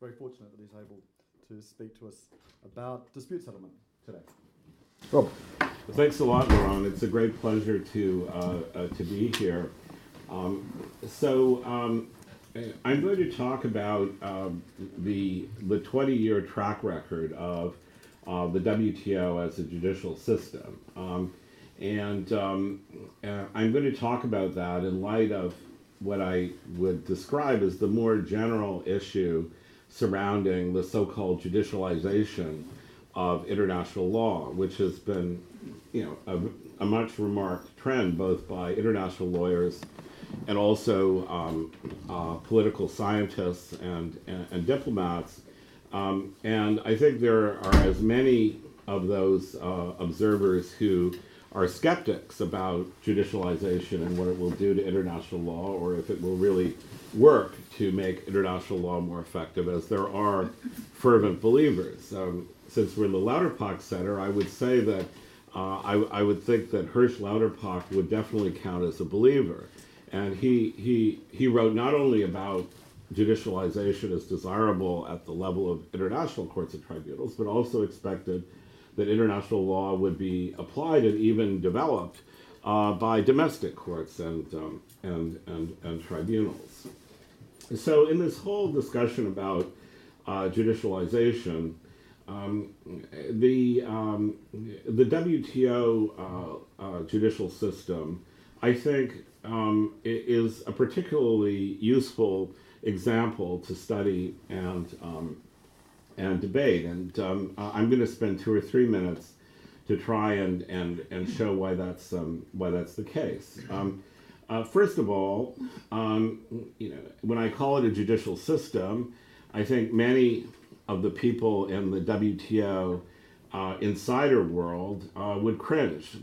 very fortunate that he's able to speak to us about dispute settlement today. Rob. Thanks a lot, Laurent. It's a great pleasure to be here. I'm going to talk about the 20-year track record of the WTO as a judicial system. I'm going to talk about that in light of what I would describe as the more general issue surrounding the so-called judicialization of international law, which has been, a much remarked trend both by international lawyers and also political scientists and diplomats. And I think there are as many of those observers who are skeptics about judicialization and what it will do to international law, or if it will really work to make international law more effective, as there are fervent believers. Since we're in the Lauterpacht Center, I would say that I would think that Hirsch Lauterpacht would definitely count as a believer. And he wrote not only about judicialization as desirable at the level of international courts and tribunals, but also expected that international law would be applied and even developed by domestic courts and tribunals. So in this whole discussion about judicialization, the WTO judicial system, I think, is a particularly useful example to study and debate. And I'm going to spend 2 or 3 minutes to try and show why that's the case. First of all, when I call it a judicial system, I think many of the people in the WTO insider world would cringe.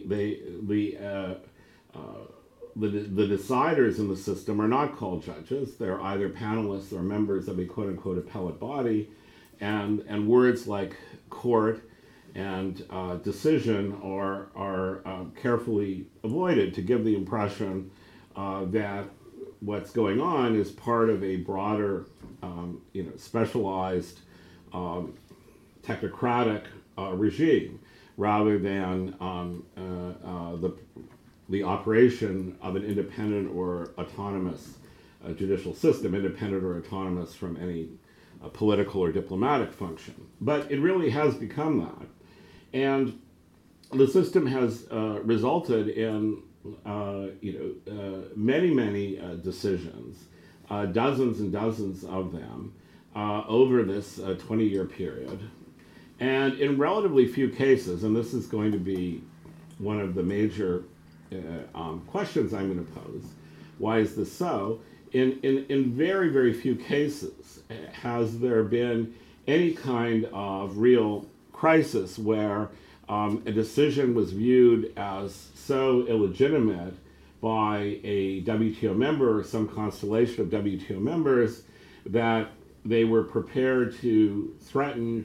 The deciders in the system are not called judges. They're either panelists or members of a quote-unquote appellate body, and words like court and decision are carefully avoided to give the impression that what's going on is part of a broader, specialized technocratic regime, rather than the operation of an independent or autonomous judicial system, independent or autonomous from any political or diplomatic function. But it really has become that. And the system has resulted in many decisions, dozens and dozens of them, over this 20-year period. And in relatively few cases, and this is going to be one of the major questions I'm going to pose, why is this so? In very, very few cases has there been any kind of real crisis where a decision was viewed as so illegitimate by a WTO member or some constellation of WTO members that they were prepared to threaten,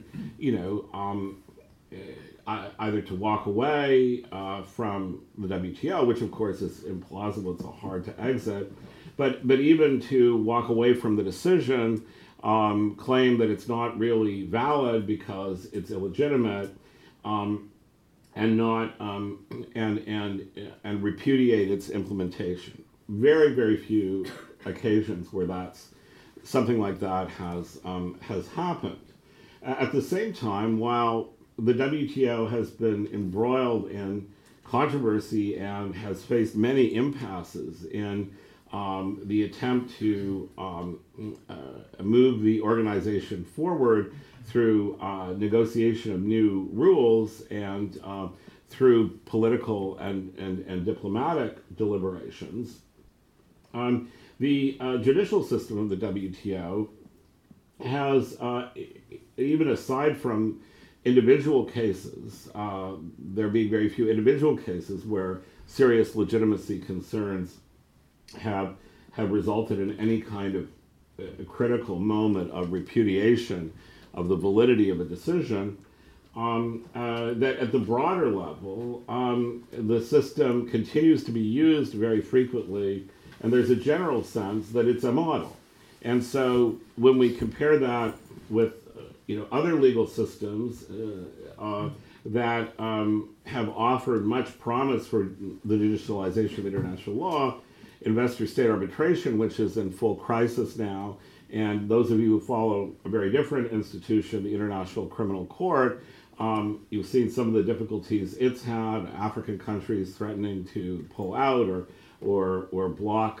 either to walk away from the WTO, which of course is implausible, it's so hard to exit, but even to walk away from the decision, claim that it's not really valid because it's illegitimate, and not and repudiate its implementation. Very, very few occasions where something like that has happened. At the same time, while the WTO has been embroiled in controversy and has faced many impasses in the attempt to move the organization forward through negotiation of new rules and through political and diplomatic deliberations, the judicial system of the WTO has, even aside from individual cases, there being very few individual cases where serious legitimacy concerns have resulted in any kind of critical moment of repudiation of the validity of a decision, that at the broader level, the system continues to be used very frequently, and there's a general sense that it's a model. And so when we compare that with other legal systems that have offered much promise for the judicialization of international law, investor-state arbitration, which is in full crisis now, and those of you who follow a very different institution, the International Criminal Court, you've seen some of the difficulties it's had, African countries threatening to pull out or block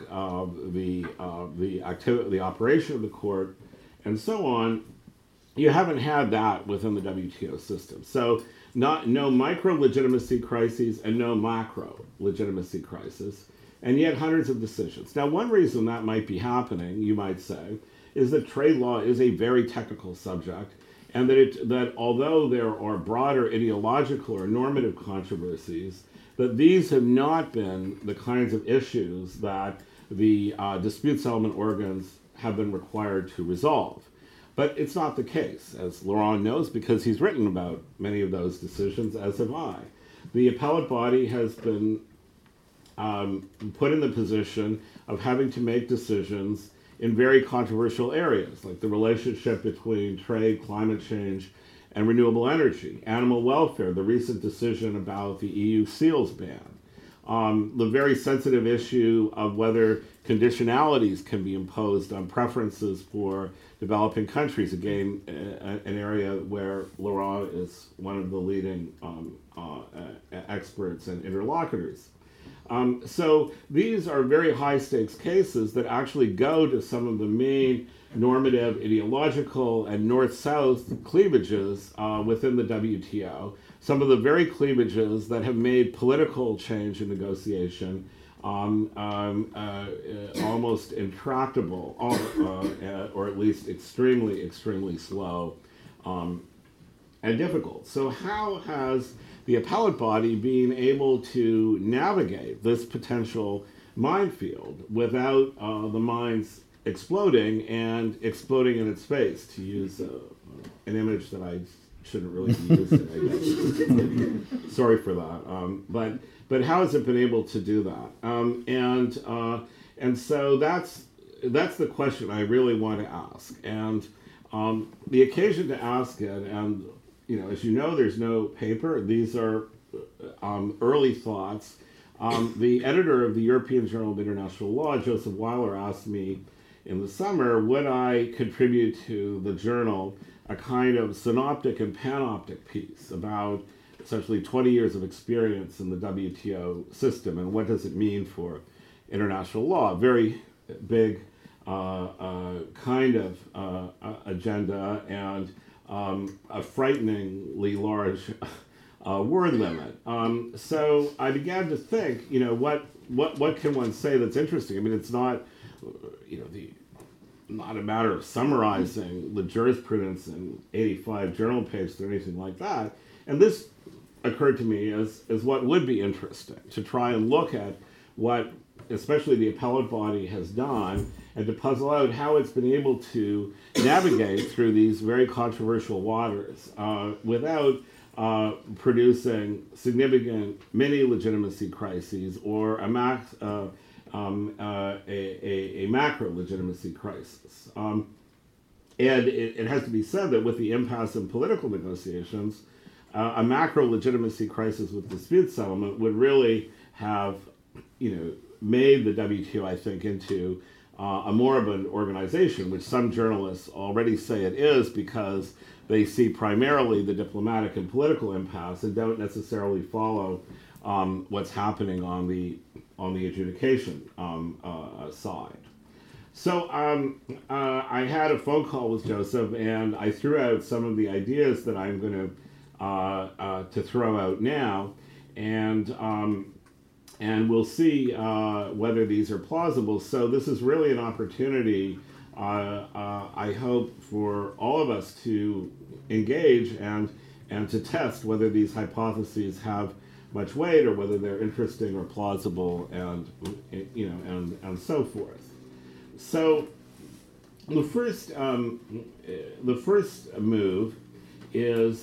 the operation of the court, and so on. You haven't had that within the WTO system. So no micro legitimacy crises and no macro legitimacy crisis, and yet hundreds of decisions. Now, one reason that might be happening, you might say, is that trade law is a very technical subject, and that although there are broader ideological or normative controversies, that these have not been the kinds of issues that the dispute settlement organs have been required to resolve. But it's not the case, as Laurent knows, because he's written about many of those decisions, as have I. The appellate body has been put in the position of having to make decisions in very controversial areas, like the relationship between trade, climate change, and renewable energy, animal welfare, the recent decision about the EU seals ban, the very sensitive issue of whether conditionalities can be imposed on preferences for developing countries, again, an area where Laurent is one of the leading experts and interlocutors. So these are very high-stakes cases that actually go to some of the main normative, ideological, and north-south cleavages within the WTO, some of the very cleavages that have made political change and negotiation almost intractable, or at least extremely, extremely slow and difficult. So how has the appellate body been able to navigate this potential minefield without the mines exploding and exploding in its face, to use an image that I shouldn't really be using, I guess. Sorry for that. But how has it been able to do that? And so that's the question I really want to ask. And the occasion to ask it, and as you know, there's no paper. These are early thoughts. The editor of the European Journal of International Law, Joseph Weiler, asked me in the summer, would I contribute to the journal a kind of synoptic and panoptic piece about essentially 20 years of experience in the WTO system and what does it mean for international law. Very big kind of agenda and a frighteningly large word limit. So I began to think, what can one say that's interesting? I mean, it's not, not a matter of summarizing the jurisprudence in 85 journal pages or anything like that. And this occurred to me as what would be interesting, to try and look at what especially the appellate body has done and to puzzle out how it's been able to navigate through these very controversial waters without producing significant many legitimacy crises or a macro legitimacy crisis. And it has to be said that with the impasse in political negotiations, a macro legitimacy crisis with dispute settlement would really have, made the WTO, I think, into a moribund organization, which some journalists already say it is because they see primarily the diplomatic and political impasse and don't necessarily follow what's happening on the adjudication side. So I had a phone call with Joseph, and I threw out some of the ideas that I'm going to throw out now, and we'll see whether these are plausible. So this is really an opportunity, I hope, for all of us to engage and to test whether these hypotheses have much weight or whether they're interesting or plausible, and so forth. So the first move is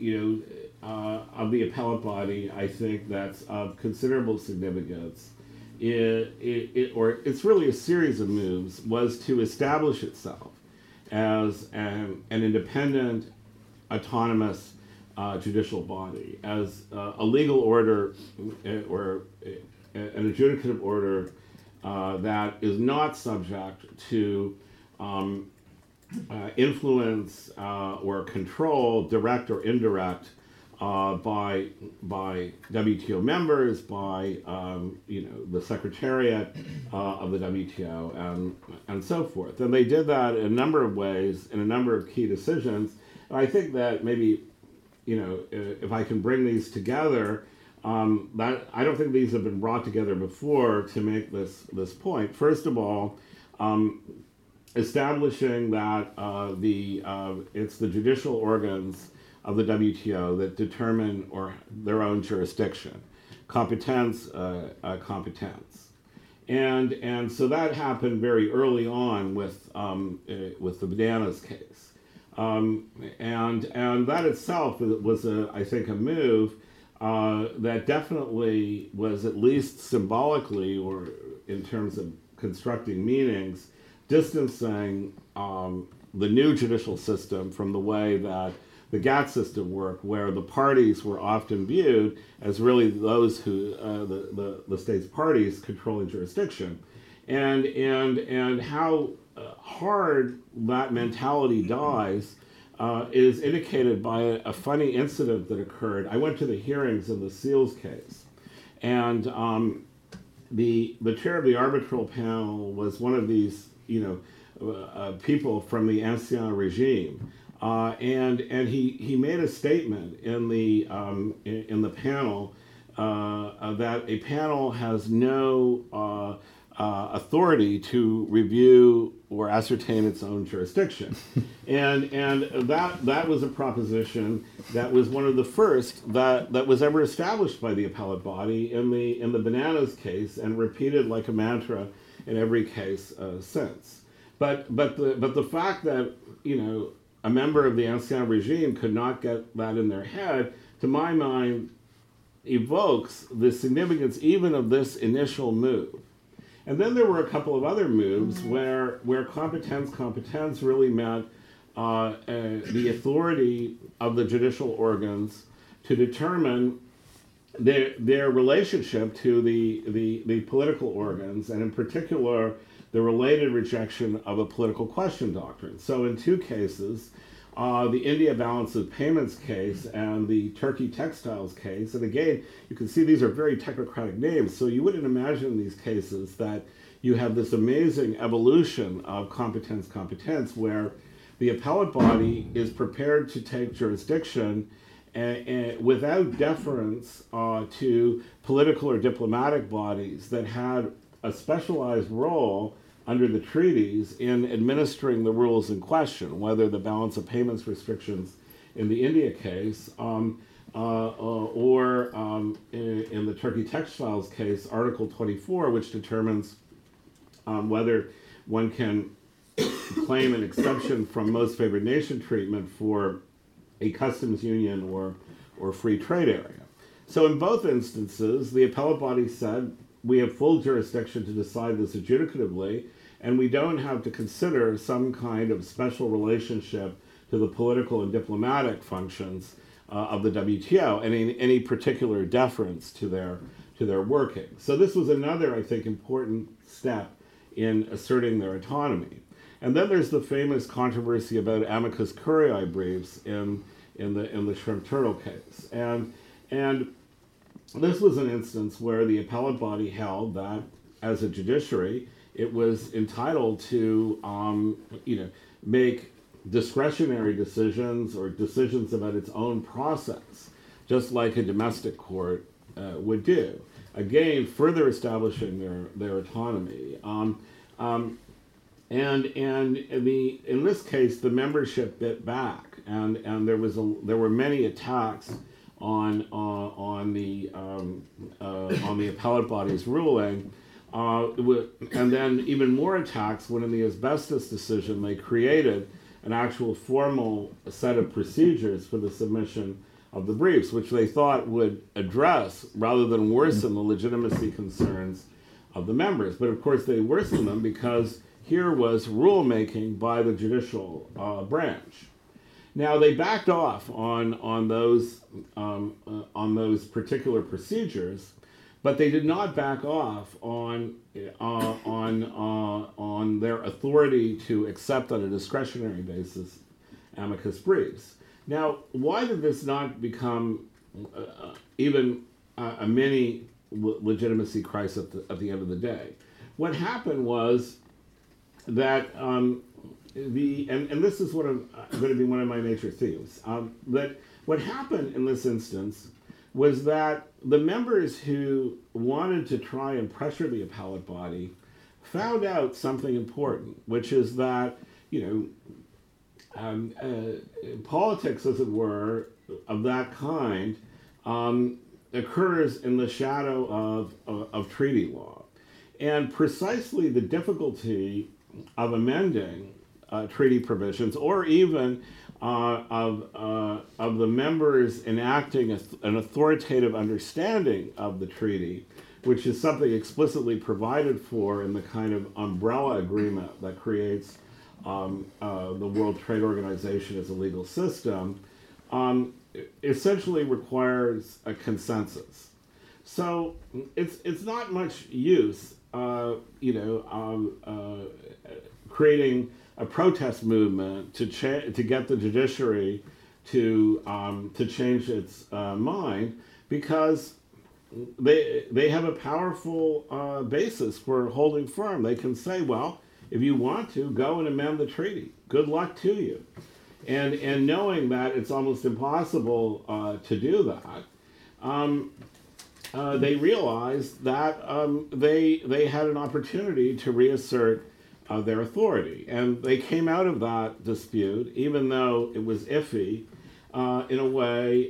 of the appellate body, I think that's of considerable significance, or it's really a series of moves, was to establish itself as an independent, autonomous judicial body, as a legal order or an adjudicative order that is not subject to influence or control, direct or indirect, by WTO members, by the Secretariat of the WTO, and so forth. And they did that in a number of ways, in a number of key decisions. And I think that maybe, if I can bring these together, that I don't think these have been brought together before to make this point. First of all, establishing that it's the judicial organs of the WTO that determine their own jurisdiction, competence. And so that happened very early on with the Bananas case. And that itself was I think a move that definitely was, at least symbolically or in terms of constructing meanings, distancing the new judicial system from the way that the GATT system worked, where the parties were often viewed as really those who the state's parties controlling jurisdiction, and how hard that mentality dies is indicated by a funny incident that occurred. I went to the hearings in the Seals case, and the chair of the arbitral panel was one of these people from the Ancien regime. And he made a statement in the panel that a panel has no authority to review or ascertain its own jurisdiction, and that was a proposition that was one of the first that was ever established by the appellate body in the Bananas case, and repeated like a mantra in every case since. But the fact that a member of the Ancien regime could not get that in their head, to my mind, evokes the significance even of this initial move. And then there were a couple of other moves where competence really meant the authority of the judicial organs to determine their relationship to the political organs, and in particular, the related rejection of a political question doctrine. So in two cases, the India balance of payments case and the Turkey textiles case, and again, you can see these are very technocratic names, so you wouldn't imagine in these cases that you have this amazing evolution of competence, where the appellate body is prepared to take jurisdiction without deference to political or diplomatic bodies that had a specialized role under the treaties in administering the rules in question, whether the balance of payments restrictions in the India case or in the Turkey textiles case, Article 24, which determines whether one can claim an exception from most favored nation treatment for a customs union or free trade area. So in both instances, the appellate body said, we have full jurisdiction to decide this adjudicatively, and we don't have to consider some kind of special relationship to the political and diplomatic functions of the WTO, and any particular deference to their working. So this was another, I think, important step in asserting their autonomy. And then there's the famous controversy about amicus curiae briefs in the shrimp turtle case, and this was an instance where the appellate body held that, as a judiciary, it was entitled to, make discretionary decisions or decisions about its own process, just like a domestic court would do. Again, further establishing their autonomy. In this case, the membership bit back, and there were many attacks on the appellate body's ruling, and then even more attacks when in the asbestos decision they created an actual formal set of procedures for the submission of the briefs, which they thought would address rather than worsen the legitimacy concerns the members. But of course, they worsened them because here was rulemaking by the judicial branch. Now they backed off on those particular procedures, but they did not back off on their authority to accept on a discretionary basis amicus briefs. Now, why did this not become even a mini legitimacy crisis at the end of the day? What happened was that and this is going to be one of my major themes. That what happened in this instance was that the members who wanted to try and pressure the appellate body found out something important, which is that, politics, as it were, of that kind occurs in the shadow of treaty law. And precisely the difficulty of amending treaty provisions, or even of the members enacting an authoritative understanding of the treaty, which is something explicitly provided for in the kind of umbrella agreement that creates the World Trade Organization as a legal system, essentially requires a consensus. So it's not much use, creating a protest movement to get the judiciary to change its mind, because they have a powerful basis for holding firm. They can say, well, if you want to, go and amend the treaty. Good luck to you. And knowing that it's almost impossible to do that, they realized that they had an opportunity to reassert their authority. And they came out of that dispute, even though it was iffy, in a way,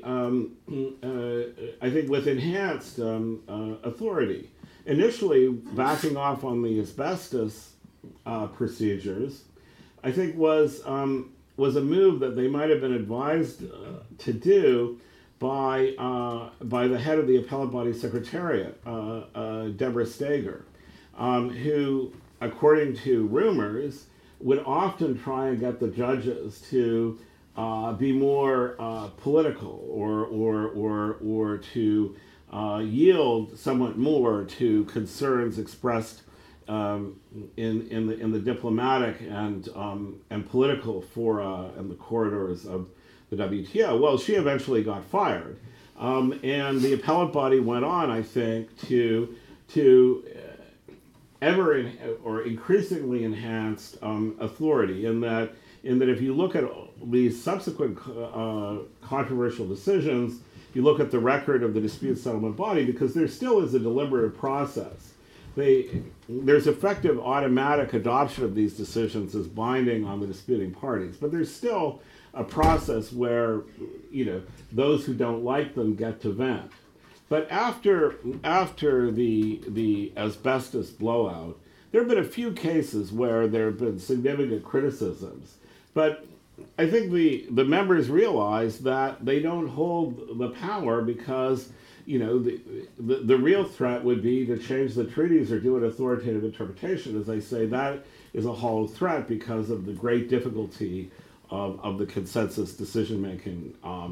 I think with enhanced authority. Initially, backing off on the asbestos procedures, I think was a move that they might have been advised to do by the head of the appellate body secretariat, Deborah Steger, who, according to rumors, would often try and get the judges to be more political, or to yield somewhat more to concerns expressed in the diplomatic and political fora and the corridors of the WTO. Well, she eventually got fired, and the appellate body went on, I think, to ever or increasingly enhanced authority. In that if you look at these subsequent controversial decisions, you look at the record of the dispute settlement body, because there still is a deliberative process. There's effective automatic adoption of these decisions as binding on the disputing parties, but there's still a process where those who don't like them get to vent. But after the asbestos blowout, there have been a few cases where there have been significant criticisms, but I think the members realize that they don't hold the power, because the real threat would be to change the treaties or do an authoritative interpretation. As I say, that is a hollow threat because of the great difficulty of the consensus decision-making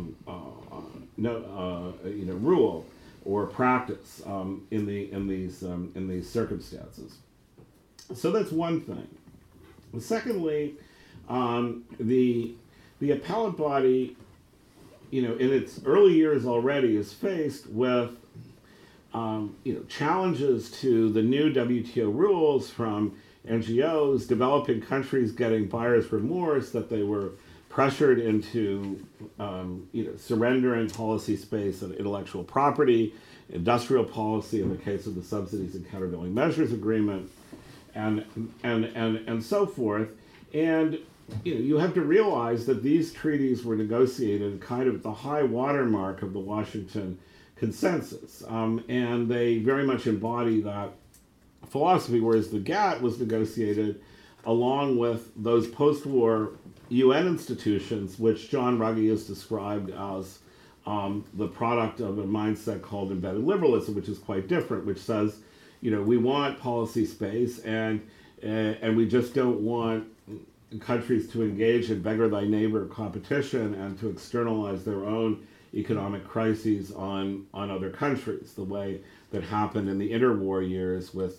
rule or practice in these circumstances. So that's one thing. Secondly, the appellate body, in its early years already, is faced with challenges to the new WTO rules from NGOs, developing countries getting buyer's remorse that they were pressured into surrendering policy space and intellectual property, industrial policy in the case of the Subsidies and Countervailing Measures Agreement, and so forth. And you have to realize that these treaties were negotiated kind of at the high watermark of the Washington Consensus, and they very much embody that philosophy, whereas the GATT was negotiated along with those post-war UN institutions, which John Ruggie has described as the product of a mindset called embedded liberalism, which is quite different, which says, we want policy space, and we just don't want countries to engage in beggar thy neighbor competition and to externalize their own economic crises on other countries, the way that happened in the interwar years with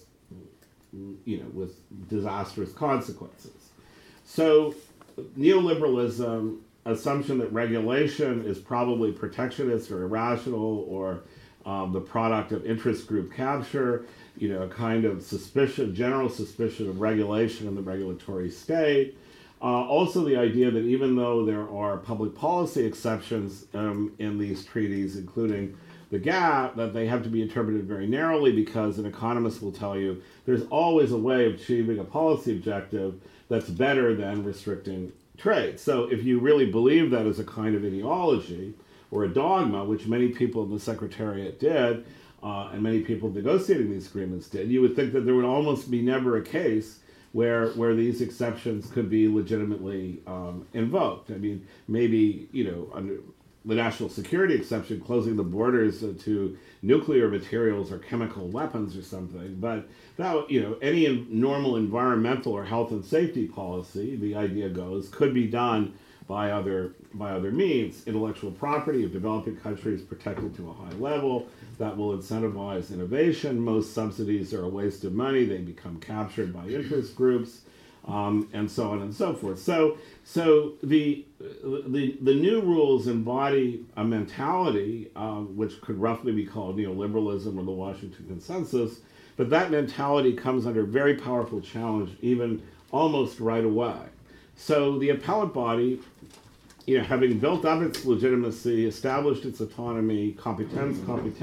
disastrous consequences. So neoliberalism, assumption that regulation is probably protectionist or irrational or the product of interest group capture, a kind of general suspicion of regulation in the regulatory state. Also the idea that even though there are public policy exceptions in these treaties, including the GATT, that they have to be interpreted very narrowly, because an economist will tell you there's always a way of achieving a policy objective that's better than restricting trade. So if you really believe that as a kind of ideology or a dogma, which many people in the Secretariat did, and many people negotiating these agreements did, you would think that there would almost be never a case where these exceptions could be legitimately invoked. I mean, maybe, under the national security exception, closing the borders to nuclear materials or chemical weapons or something, but that, any normal environmental or health and safety policy, the idea goes, could be done by other means. Intellectual property of developing countries protected to a high level that will incentivize innovation. Most subsidies are a waste of money; they become captured by interest groups, and so on and so forth. So the new rules embody a mentality which could roughly be called neoliberalism or the Washington Consensus, but that mentality comes under very powerful challenge, even almost right away. So the appellate body, having built up its legitimacy, established its autonomy, competence,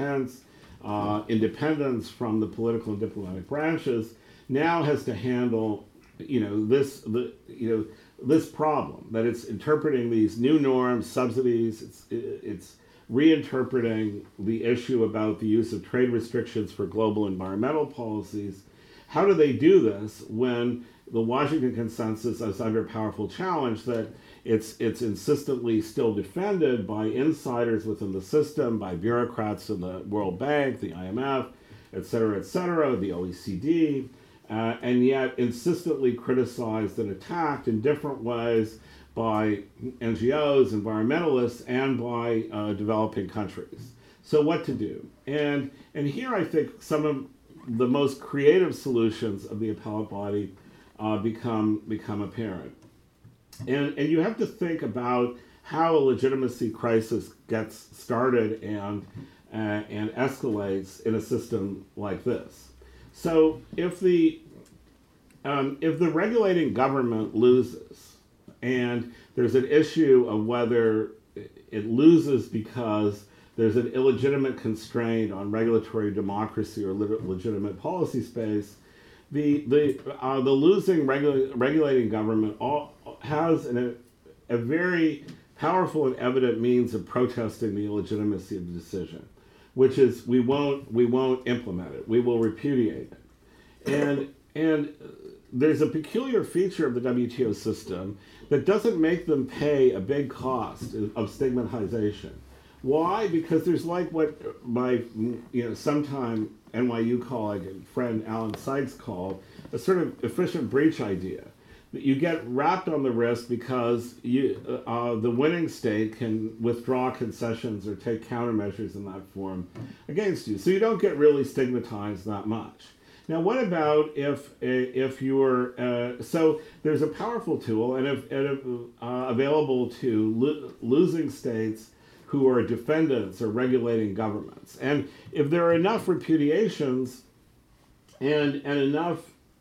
independence from the political and diplomatic branches, now has to handle, this problem, that it's interpreting these new norms, subsidies, it's reinterpreting the issue about the use of trade restrictions for global environmental policies. How do they do this when the Washington Consensus is under powerful challenge that it's insistently still defended by insiders within the system, by bureaucrats in the World Bank, the IMF, et cetera, the OECD, and yet insistently criticized and attacked in different ways by NGOs, environmentalists, and by developing countries. So what to do? And here I think some of the most creative solutions of the appellate body become apparent. And you have to think about how a legitimacy crisis gets started and escalates in a system like this. So if the regulating government loses, and there's an issue of whether it loses because there's an illegitimate constraint on regulatory democracy or legitimate policy space, the losing regulating government has a very powerful and evident means of protesting the illegitimacy of the decision, which is we won't implement it, we will repudiate it, and there's a peculiar feature of the WTO system that doesn't make them pay a big cost of stigmatization. Why? Because there's like what my sometime NYU colleague and friend Alan Sykes called a sort of efficient breach idea. That you get wrapped on the wrist because the winning state can withdraw concessions or take countermeasures in that form against you. So you don't get really stigmatized that much. Now, what about if you're so there's a powerful tool and available to losing states who are defendants or regulating governments, and if there are enough repudiations and enough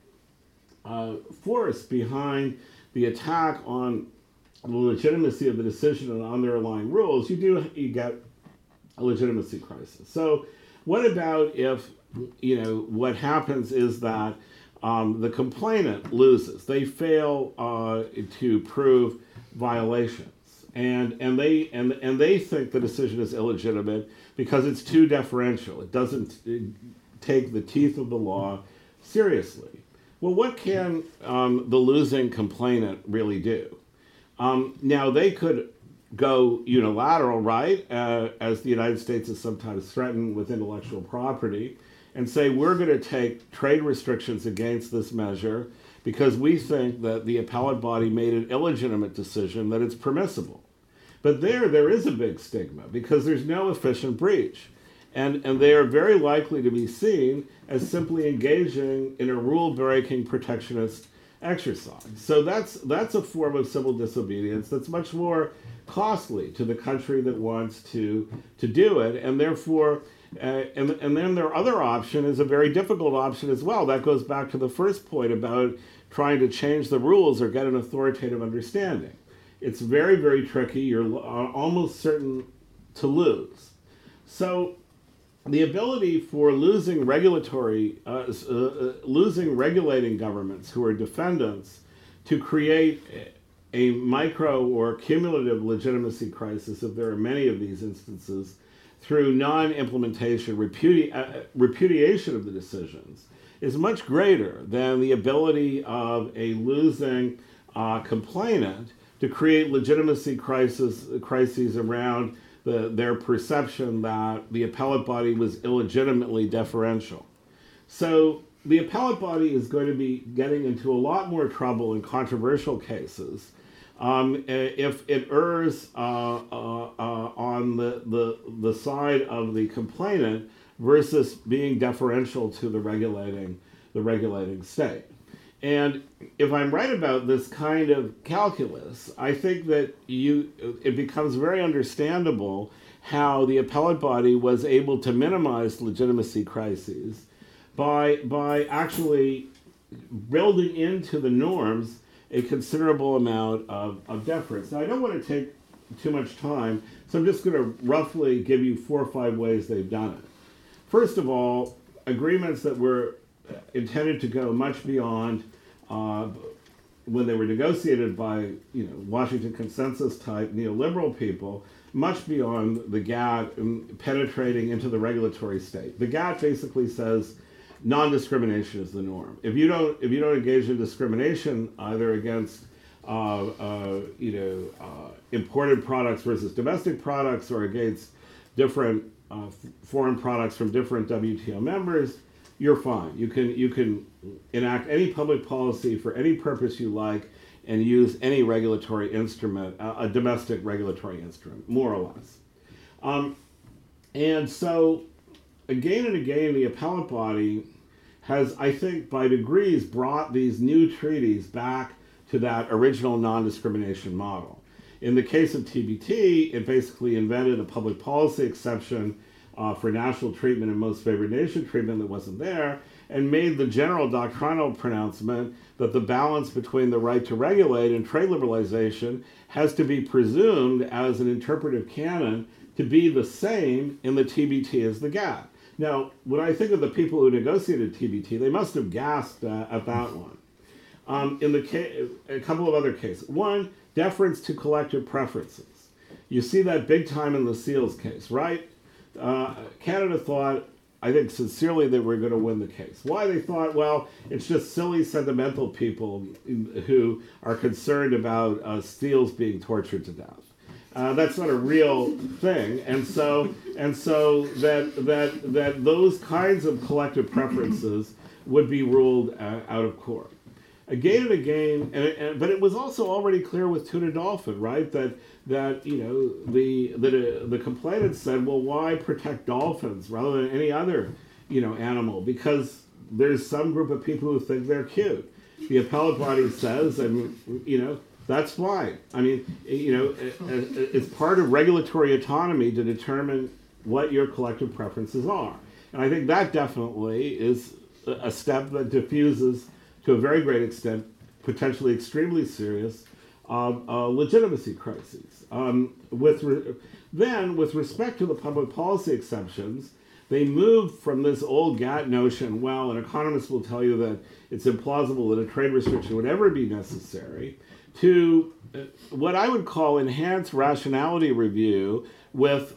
force behind the attack on the legitimacy of the decision and underlying rules, you get a legitimacy crisis. So, what about if what happens is that the complainant loses. They fail to prove violations, and they think the decision is illegitimate because it's too deferential. It doesn't take the teeth of the law seriously. Well, what can the losing complainant really do? Now, they could go unilateral, right, as the United States is sometimes threatened with intellectual property, and say we're going to take trade restrictions against this measure because we think that the appellate body made an illegitimate decision, that it's permissible. But there is a big stigma because there's no efficient breach. And they are very likely to be seen as simply engaging in a rule-breaking protectionist exercise. So that's a form of civil disobedience that's much more costly to the country that wants to do it, and therefore, and then their other option is a very difficult option as well. That goes back to the first point about trying to change the rules or get an authoritative understanding. It's very, very tricky. You're almost certain to lose. So the ability for losing regulating governments who are defendants to create a micro or cumulative legitimacy crisis, if there are many of these instances, through non-implementation, repudiation of the decisions, is much greater than the ability of a losing complainant to create legitimacy crises around their perception that the appellate body was illegitimately deferential. So the appellate body is going to be getting into a lot more trouble in controversial cases if it errs on the side of the complainant versus being deferential to the regulating state. And if I'm right about this kind of calculus, I think that it becomes very understandable how the appellate body was able to minimize legitimacy crises by actually building into the norms a considerable amount of deference. Now, I don't want to take too much time, so I'm just going to roughly give you 4 or 5 ways they've done it. First of all, agreements that were intended to go much beyond when they were negotiated by Washington consensus type neoliberal people, much beyond the GATT and penetrating into the regulatory state. The GATT basically says non-discrimination is the norm. If you don't engage in discrimination either against imported products versus domestic products or against different foreign products from different WTO members, you're fine. You can enact any public policy for any purpose you like and use any regulatory instrument, a domestic regulatory instrument, more or less. And so, again and again, the appellate body has, I think, by degrees brought these new treaties back to that original non-discrimination model. In the case of TBT, it basically invented a public policy exception for national treatment and most favored nation treatment that wasn't there, and made the general doctrinal pronouncement that the balance between the right to regulate and trade liberalization has to be presumed as an interpretive canon to be the same in the TBT as the GATT. Now, when I think of the people who negotiated TBT, they must have gasped at that one. A couple of other cases. One, deference to collective preferences. You see that big time in the Seals case, right? Canada thought, I think sincerely, they were going to win the case. Why? They thought, well, it's just silly, sentimental people who are concerned about seals being tortured to death. That's not a real thing, and so that those kinds of collective preferences would be ruled out of court. Again and again, but it was also already clear with tuna dolphin, right? That the complainant said, well, why protect dolphins rather than any other animal? Because there's some group of people who think they're cute. The appellate body says, and that's fine. I mean, it's part of regulatory autonomy to determine what your collective preferences are, and I think that definitely is a step that diffuses, to a very great extent, potentially extremely serious legitimacy crises. With respect to the public policy exceptions, they moved from this old GATT notion, well, an economist will tell you that it's implausible that a trade restriction would ever be necessary, to what I would call enhanced rationality review with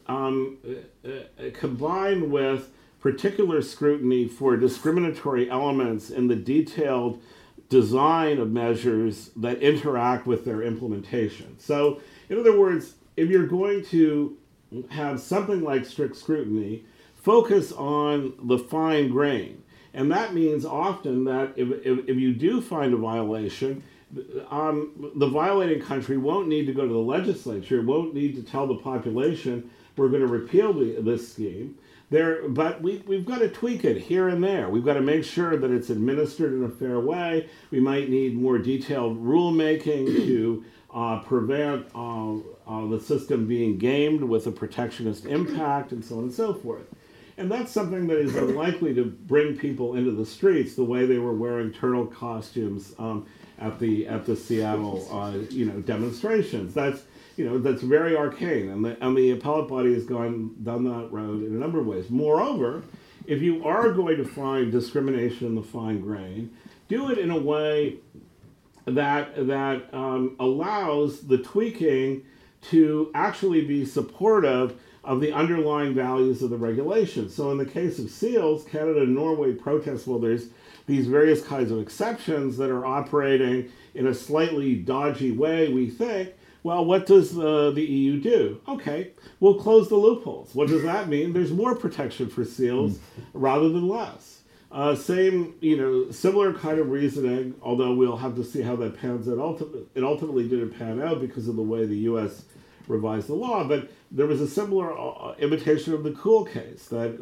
combined with particular scrutiny for discriminatory elements in the detailed design of measures that interact with their implementation. So, in other words, if you're going to have something like strict scrutiny focus on the fine grain. And that means often that if you do find a violation, the violating country won't need to go to the legislature, won't need to tell the population, we're going to repeal this scheme. But we've got to tweak it here and there. We've got to make sure that it's administered in a fair way. We might need more detailed rulemaking to prevent the system being gamed with a protectionist impact and so on and so forth. And that's something that is unlikely to bring people into the streets the way they were wearing turtle costumes at the Seattle demonstrations. That's very arcane, and the appellate body has gone down that road in a number of ways. Moreover, if you are going to find discrimination in the fine grain, do it in a way that allows the tweaking to actually be supportive of the underlying values of the regulation. So in the case of seals, Canada and Norway protest, well, there's these various kinds of exceptions that are operating in a slightly dodgy way, we think. Well, what does the EU do? Okay, we'll close the loopholes. What does that mean? There's more protection for seals rather than less. Similar kind of reasoning, although we'll have to see how that pans out. It ultimately didn't pan out because of the way the U.S. revised the law, but there was a similar imitation of the Cool case that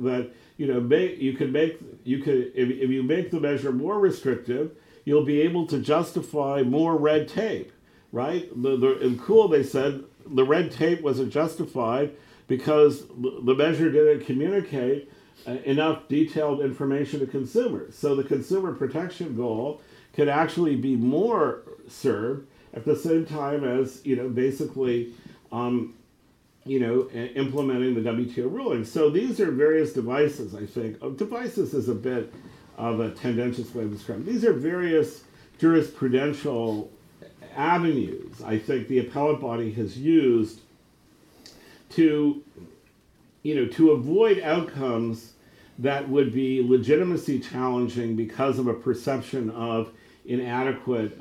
if you make the measure more restrictive, you'll be able to justify more red tape, right? In Cool they said the red tape wasn't justified because the measure didn't communicate enough detailed information to consumers. So the consumer protection goal could actually be more served at the same time as basically implementing the WTO ruling. So these are various devices, I think. Devices is a bit of a tendentious way of describing. These are various jurisprudential avenues I think the appellate body has used to avoid outcomes that would be legitimacy challenging because of a perception of inadequate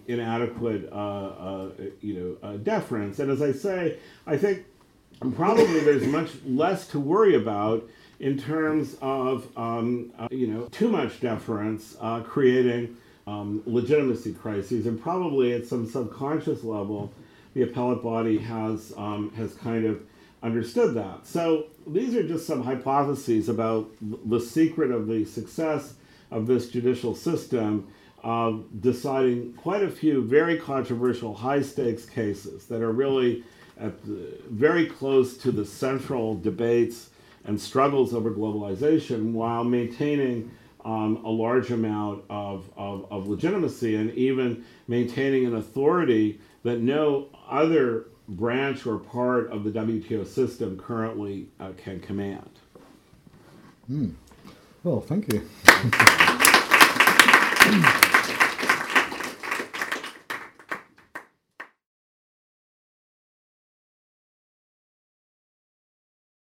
deference. And as I say, I think probably there's much less to worry about in terms of too much deference creating legitimacy crises, and probably at some subconscious level, the appellate body has kind of understood that. So these are just some hypotheses about the secret of the success of this judicial system of deciding quite a few very controversial high-stakes cases that are really very close to the central debates and struggles over globalization while maintaining a large amount of legitimacy and even maintaining an authority that no other branch or part of the WTO system currently can command. Well, thank you.